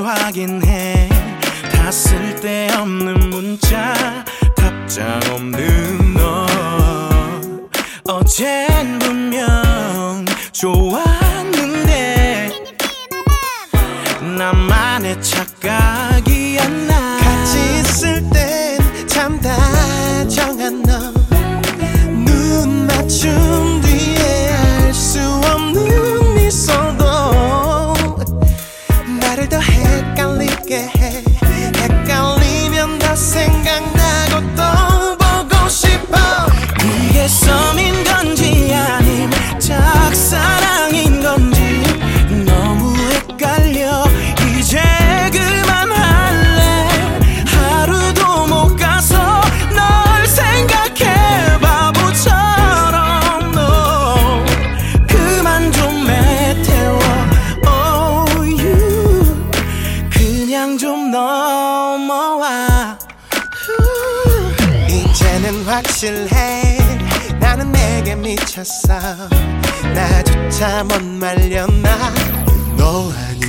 잘 확인해. 다 쓸데없는 문자 답장 없는 너. 어젠 분명 좋았는데 나만의 착각이었나. 같이 있을 땐 참 다정한 너. 눈 맞춤 뒤에 알 수 없는 미소도 나를 더 헷갈리게 해. 헷갈리면 다 생각나고 또 보고 싶어. 이게 썸인 건지 아님 짝사랑인 건지 너무 헷갈려. 이제 그만할래. 하루도 못 가서 널 생각해 바보처럼. 너 그만 좀 매태워. Oh you 그냥 좀 넘어와. 이제는 확실해. 나는 내게 미쳤어. 나조차 못 말렸나. 너 아니